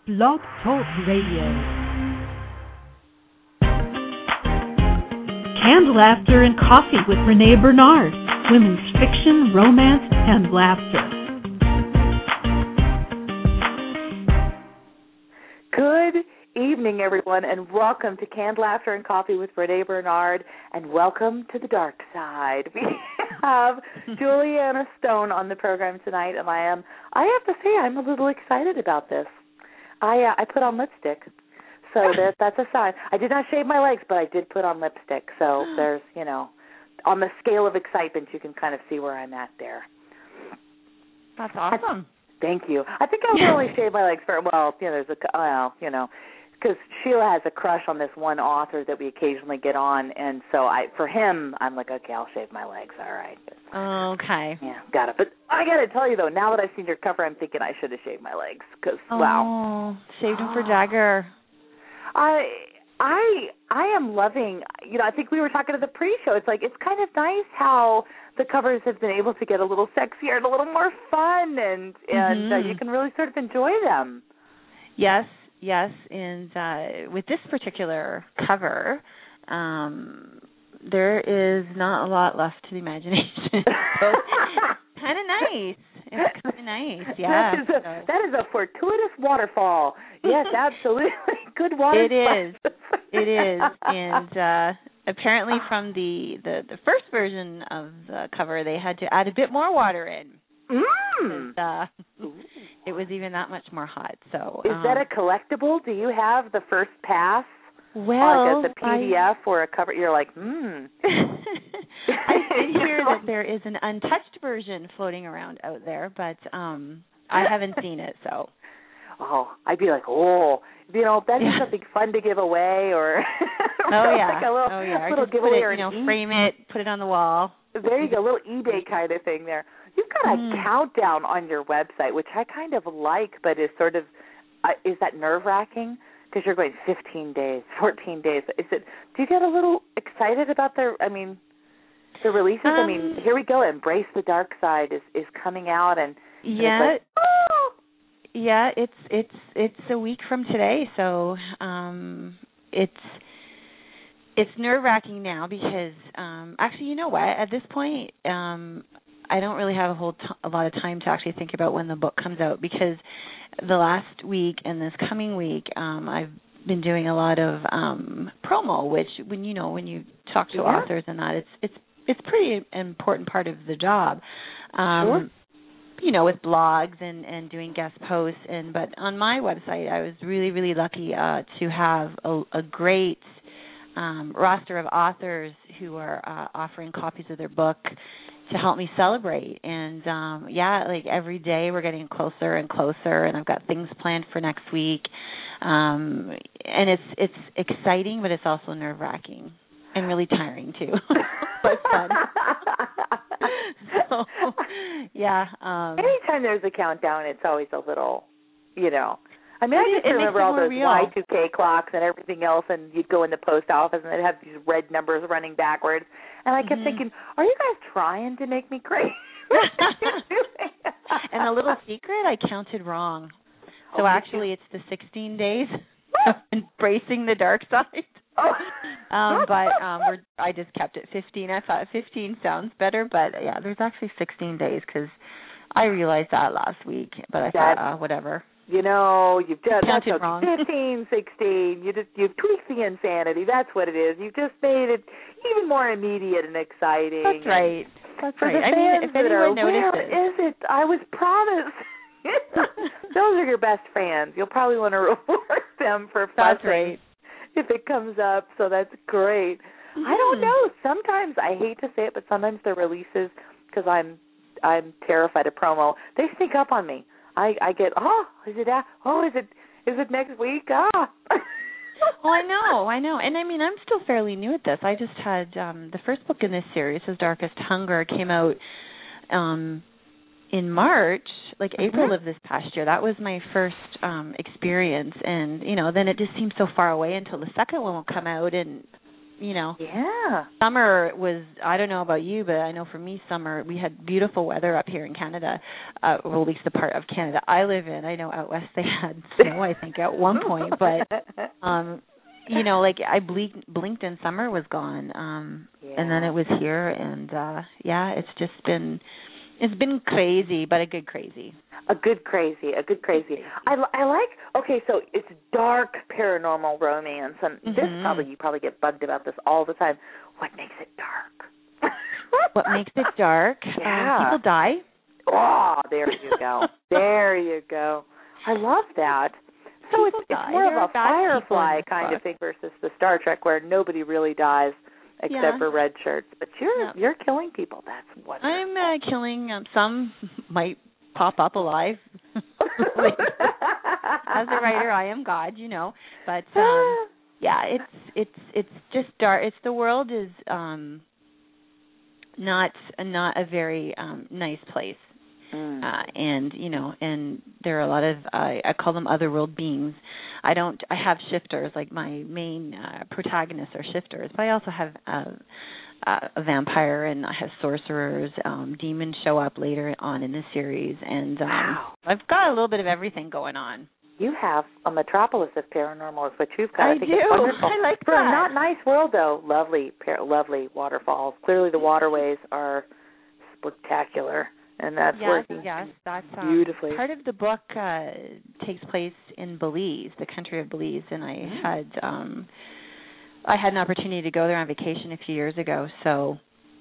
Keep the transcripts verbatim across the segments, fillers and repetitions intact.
Blog Talk Radio. Canned Laughter and Coffee with Renee Bernard. Women's fiction, romance, and laughter. Good evening, everyone, and welcome to Canned Laughter and Coffee with Renee Bernard, and welcome to the dark side. We have Juliana Stone on the program tonight, and I am, I have to say, I'm a little excited about this. I uh, I put on lipstick, so that, that's a sign. I did not shave my legs, but I did put on lipstick, so there's, you know, on the scale of excitement, you can kind of see where I'm at there. That's awesome. Thank you. I think I'll only shave my legs for, well, you know, there's a, well, you know, because Sheila has a crush on this one author that we occasionally get on, and so I, for him, I'm like, okay, I'll shave my legs, all right. Okay. Yeah, got it. But I got to tell you, though, now that I've seen your cover, I'm thinking I should have shaved my legs, because, oh, wow. Shaved them for Jagger. I, I, I am loving, you know, I think we were talking to the pre-show, it's like, it's kind of nice how the covers have been able to get a little sexier and a little more fun, and, and mm-hmm. uh, you can really sort of enjoy them. Yes. Yes, and uh, with this particular cover, um, there is not a lot left to the imagination. So kind of nice. It's kind of nice, yeah. That is, a, that is a fortuitous waterfall. Yes, absolutely. Good water. It is. It is, and uh, apparently from the, the, the first version of the cover, they had to add a bit more water in. Mm. Uh, it was even that much more hot. So, is um, that a collectible? Do you have the first pass? Well, like as a P D F I, or a cover? You're like, hmm. I did hear that there is an untouched version floating around out there, but um, I haven't seen it. So, oh, I'd be like, oh, you know, that'd be yeah. something fun to give away, or oh yeah, like a little, oh yeah, little just giveaway, put it, or you know, e- frame it, put it on the wall. There you go, a little eBay kind of thing there. You've got a mm. countdown on your website, which I kind of like, but is sort of, uh, is that nerve-wracking? Because you're going fifteen days, fourteen days. Is it? Do you get a little excited about the, I mean, the releases? Um, I mean, here we go. Embrace the Dark Side is, is coming out, and, and yeah, it's like, oh! yeah, it's it's it's a week from today, so um, it's. It's nerve-wracking now because, um, actually, you know what? At this point, um, I don't really have a whole t- a lot of time to actually think about when the book comes out, because the last week and this coming week, um, I've been doing a lot of um, promo, which when you know when you talk to yeah. authors and that, it's it's it's pretty important part of the job. Um, sure. You know, with blogs and, and doing guest posts, and but on my website, I was really really lucky uh, to have a, a great Um, roster of authors who are uh, offering copies of their book to help me celebrate. And, um, yeah, like every day we're getting closer and closer, and I've got things planned for next week. Um, and it's it's exciting, but it's also nerve-wracking and really tiring, too. But fun. So, yeah. Um, Anytime there's a countdown, it's always a little, you know. I mean, it, I just it remember all those real. Y two K clocks and everything else, and you'd go in the post office and they'd have these red numbers running backwards. And I kept mm-hmm. thinking, are you guys trying to make me crazy? And a little secret, I counted wrong. So oh, actually it's the sixteen days of embracing the dark side. Oh. um, but um, we're, I just kept it fifteen. I thought fifteen sounds better, but yeah, there's actually sixteen days because I realized that last week. But I that, thought, uh, whatever. You know, you've just counted that's wrong. fifteen, sixteen. You just you've tweaked the insanity. That's what it is. You've just made it even more immediate and exciting. That's right. That's For right. the I mean, if that anyone are, notices, where is it? I was promised. Those are your best fans. You'll probably want to reward them for that's fussing right. if it comes up. So that's great. Mm. I don't know. Sometimes I hate to say it, but sometimes the releases, because I'm I'm terrified of promo, they sneak up on me. I, I get, oh, is it that? Oh, is it is it next week? Ah. Well, I know, I know. And, I mean, I'm still fairly new at this. I just had um, the first book in this series, His Darkest Hunger, came out um, in March, like mm-hmm. April of this past year. That was my first um, experience. And, you know, then it just seems so far away until the second one will come out. And you know. Yeah. Summer was, I don't know about you, but I know for me, summer, we had beautiful weather up here in Canada, uh, or at least the part of Canada I live in. I know out west they had snow, I think, at one point, but, um, you know, like I blinked, blinked and summer was gone, um, yeah. and then it was here, and, uh, yeah, it's just been, it's been crazy, but a good crazy. A good crazy, a good crazy. I, I like, okay, so it's dark paranormal romance, and mm-hmm. this probably, you probably get bugged about this all the time. What makes it dark? What makes it dark? Yeah. Um, people die. Oh, there you go. There you go. I love that. So it's, it's more there of a Firefly kind of thing versus the Star Trek where nobody really dies except yeah. for red shirts. But you're yeah. you're killing people. That's wonderful. I'm uh, killing um, some might pop up alive. As a writer, I am God, you know. But um, yeah, it's it's it's just dark. It's the world is um, not not a very um, nice place. Mm. Uh, and you know, and there are a lot of uh, I call them otherworld beings. I don't. I have shifters, like my main uh, protagonists are shifters, but I also have uh, uh, a vampire and I have sorcerers. Um, demons show up later on in the series, and um, wow. I've got a little bit of everything going on. You have a metropolis of paranormal, is what you've got. I, I think do. It's wonderful. I like For that. a not nice world, though, lovely, par- lovely waterfalls. Clearly, the waterways are spectacular. And that's yes, working yes, that's um, beautifully. Part of the book uh, takes place in Belize, the country of Belize, and I mm. had um, I had an opportunity to go there on vacation a few years ago. So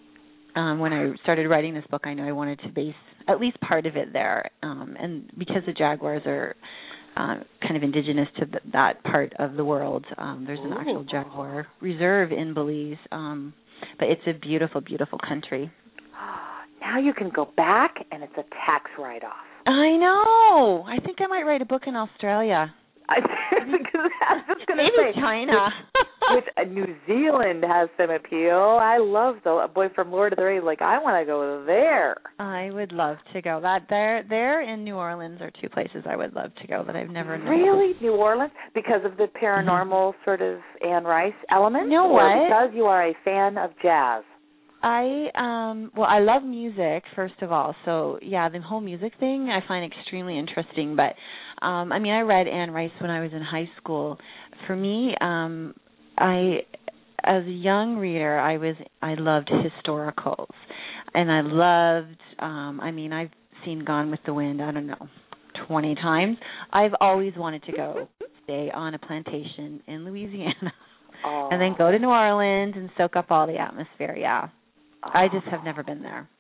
um, when I started writing this book, I knew I wanted to base at least part of it there, um, and because the jaguars are uh, kind of indigenous to th- that part of the world, um, there's an Ooh. actual jaguar reserve in Belize, um, but it's a beautiful, beautiful country. Now you can go back, and it's a tax write-off. I know. I think I might write a book in Australia. I, because I was just going to Maybe say, China. Which, which uh, New Zealand has some appeal. I love the a boy from Lord of the Rings. Like, I want to go there. I would love to go. That there, there, and New Orleans are two places I would love to go that I've never known. Really, New Orleans, because of the paranormal mm-hmm. sort of Anne Rice element, you know or what? because you are a fan of jazz. I um well I love music first of all, so yeah, the whole music thing I find extremely interesting. But um I mean I read Anne Rice when I was in high school. For me, um I as a young reader I was I loved historicals, and I loved um I mean I've seen Gone with the Wind, I don't know, twenty times. I've always wanted to go stay on a plantation in Louisiana. Oh. And then go to New Orleans and soak up all the atmosphere, yeah. Oh. I just have never been there.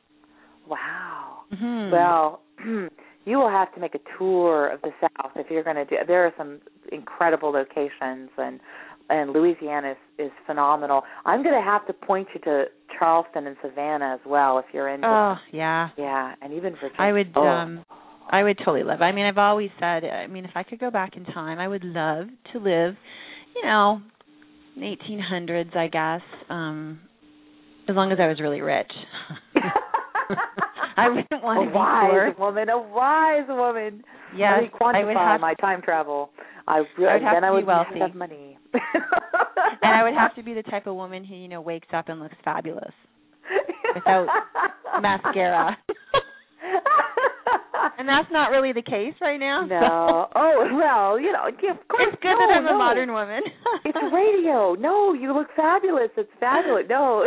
Wow. Mm-hmm. Well, you will have to make a tour of the South if you're going to do. There are some incredible locations, and and Louisiana is, is phenomenal. I'm going to have to point you to Charleston and Savannah as well if you're into. Oh, yeah. Yeah, and even Virginia. I would. Oh. Um, I would totally love. I mean, I've always said. I mean, if I could go back in time, I would love to live. You know, eighteen hundreds, I guess. Um, As long as I was really rich. I wouldn't want to a be wise poor. woman, a wise woman. Yes, Let me quantify I would have my time travel. I, I would have then to I would be wealthy. have money. And I would have to be the type of woman who, you know, wakes up and looks fabulous without mascara. And that's not really the case right now. No. So. Oh, well, you know, yeah, of course. It's good no, that I'm no. a modern woman. It's radio. No, you look fabulous. It's fabulous. No.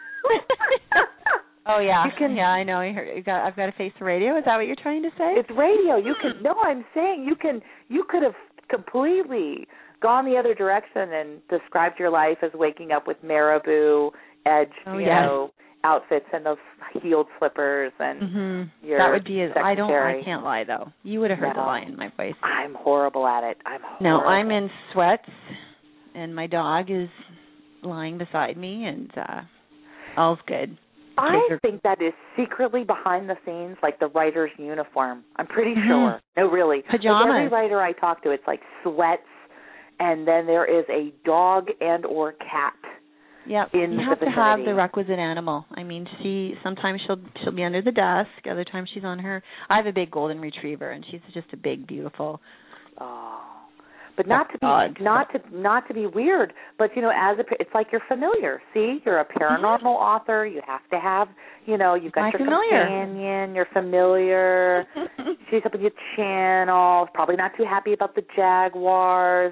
Oh yeah, you can, yeah, I know. You heard, you got, I've got to face the radio. Is that what you're trying to say? It's radio. You can. No, I'm saying you can. You could have completely gone the other direction and described your life as waking up with marabou edged, oh, you yes. know, outfits and those heeled slippers and mm-hmm. your that would be. A, I don't. I secretary. can't lie though. You would have heard no. the lie in my voice. I'm horrible at it. I'm horrible. No, I'm in sweats, and my dog is lying beside me, and uh all's good. I think that is secretly behind the scenes, like the writer's uniform. I'm pretty mm-hmm. sure. No, really. Pajamas. Like every writer I talk to, it's like sweats, and then there is a dog and or cat. Yep. In you have the to have the requisite animal. I mean, she sometimes she'll she'll be under the desk. Other times she's on her. I have a big golden retriever, and she's just a big, beautiful. Oh, but not to be Odd. not to not to be weird. But you know, as a it's like you're familiar. See, you're a paranormal mm-hmm. author. You have to have, you know, you've got My your familiar. companion. You're familiar. She's up on your channel. Probably not too happy about the Jaguars.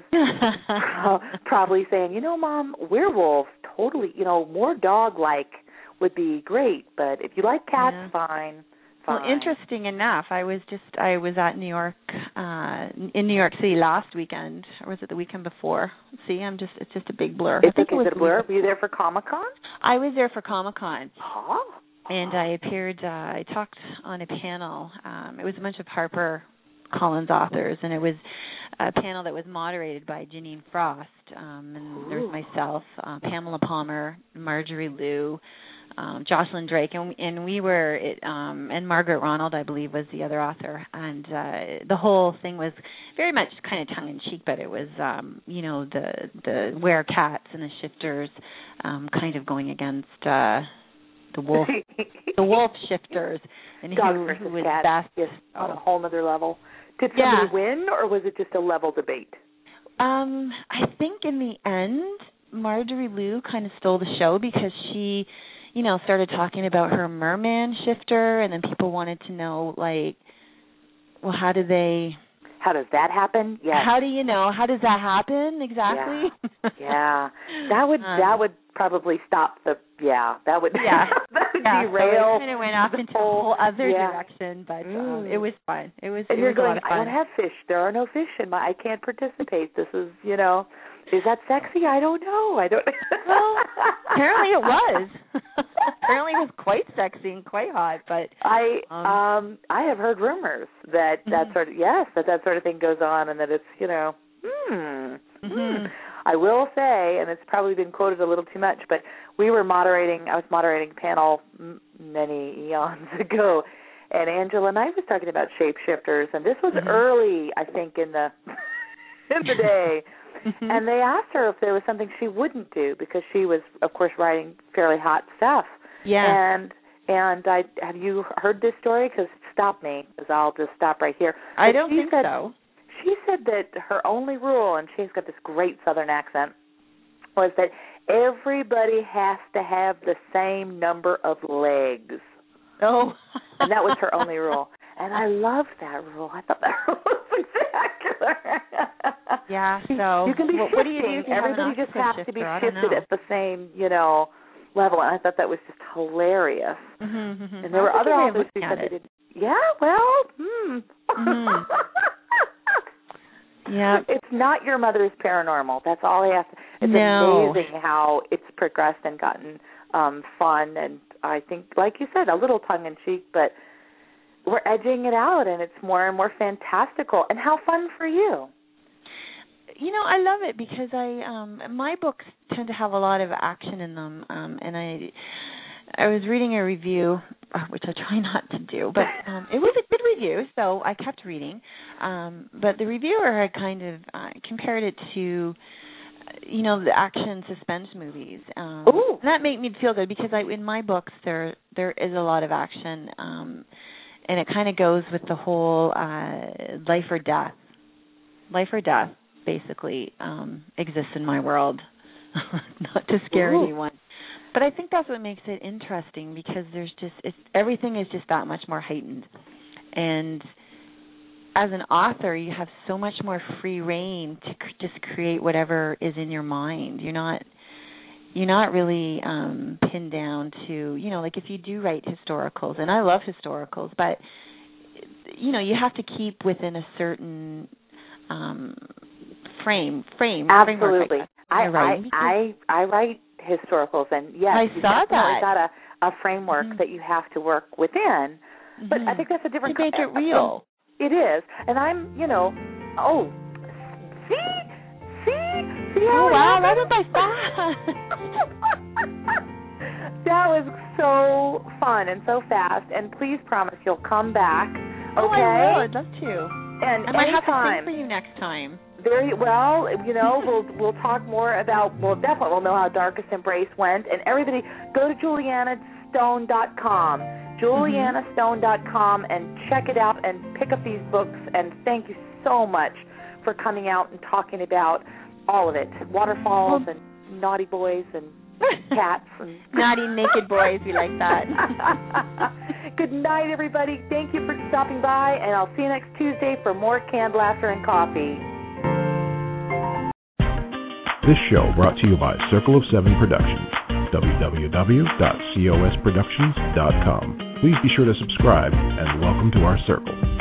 Probably saying, you know, Mom, werewolves totally, you know, more dog-like would be great. But if you like cats, yeah. fine. Well, Fine. interesting enough, I was just I was at New York uh in New York City last weekend, or was it the weekend before? See, I'm just it's just a big blur. It's I think okay, it was a blur. Were you there for Comic-Con? I was there for Comic-Con. Oh. And I appeared uh I talked on a panel. Um it was a bunch of Harper Collins authors, and it was a panel that was moderated by Janine Frost. Um and there was myself, uh, Pamela Palmer, Marjorie Liu, Um, Jocelyn Drake, and, and we were, it, um, and Margaret Ronald, I believe, was the other author, and uh, the whole thing was very much kind of tongue-in-cheek, but it was, um, you know, the the werecats and the shifters, um, kind of going against uh, the wolf, the wolf shifters, and Dog who, versus who was cat, best. yes, on a whole other level. Did yeah. somebody win, or was it just a level debate? Um, I think in the end, Marjorie Liu kind of stole the show because she, you know, started talking about her merman shifter, and then people wanted to know, like, well, how do they... How does that happen? Yes. How do you know? How does that happen exactly? Yeah, yeah. that would um, that would probably stop the yeah that would yeah that would yeah, derail. So it kind of went off into a whole other yeah. direction, but mm. um, it was fun. It was. And it you're was going, a lot of fun. I don't have fish. There are no fish in my. I can't participate. This is you know. Is that sexy? I don't know. I don't. Well, apparently it was. Apparently it was quite sexy and quite hot. But I um, um I have heard rumors that that mm-hmm. sort of yes that that sort of thing goes on and that it's you know hmm. Mm-hmm. hmm. I will say, and it's probably been quoted a little too much, but we were moderating. I was moderating a panel m- many eons ago, and Angela and I was talking about shapeshifters, and this was mm-hmm. early, I think, in the in the day. Mm-hmm. And they asked her if there was something she wouldn't do because she was, of course, writing fairly hot stuff. Yeah. And and I have you heard this story? Because stop me, because I'll just stop right here. But I don't she think said, so. She said that her only rule, and she's got this great Southern accent, was that everybody has to have the same number of legs. Oh. And that was her only rule. And I loved that rule. I thought that rule was spectacular. Yeah, so you can be what, shifting. What do you do if you Everybody have an just has shifter? to be I shifted at the same, you know, level. And I thought that was just hilarious. Mm-hmm, mm-hmm. And there were other authors who said they did. Yeah, well, hmm. Mm-hmm. Yeah. It's not Your Mother's Paranormal. That's all I have to. It's no. amazing how it's progressed and gotten um, fun, and I think, like you said, a little tongue in cheek, but we're edging it out, and it's more and more fantastical. And how fun for you? You know, I love it because I um, my books tend to have a lot of action in them, um, and I I was reading a review, uh, which I try not to do, but um, it was a good review, so I kept reading. Um, but the reviewer had kind of uh, compared it to, you know, the action suspense movies. Um, Ooh. And that made me feel good because I, in my books there there is a lot of action, um, and it kind of goes with the whole uh, life or death. Life or death, basically, um, exists in my world. Not to scare Ooh. anyone. But I think that's what makes it interesting because there's just it's, everything is just that much more heightened. And as an author, you have so much more free reign to cr- just create whatever is in your mind. You're not you're not really um, pinned down to, you know, like if you do write historicals, and I love historicals, but you know, you have to keep within a certain um, frame frame. Absolutely. Framework, I I, I, I I write historicals, and yes, I you saw definitely that. got a, a framework mm-hmm. that you have to work within. Mm-hmm. But I think that's a different to make it co- real. It is, and I'm, you know, oh, see, see, see how oh wow, that was my fun. That was so fun and so fast. And please promise you'll come back. Okay? Oh, I will. I'd love to. And I might have to anytime. sing for you next time. Very well, you know, we'll we'll talk more about, well, definitely we'll know how Darkest Embrace went. And everybody, go to Juliana Stone dot com, Juliana Stone dot com, and check it out and pick up these books. And thank you so much for coming out and talking about all of it, waterfalls and naughty boys and cats. And naughty naked boys, we like that. Good night, everybody. Thank you for stopping by, and I'll see you next Tuesday for more Canned Laughter and Coffee. This show brought to you by Circle of Seven Productions, w w w dot cos productions dot com. Please be sure to subscribe and welcome to our circle.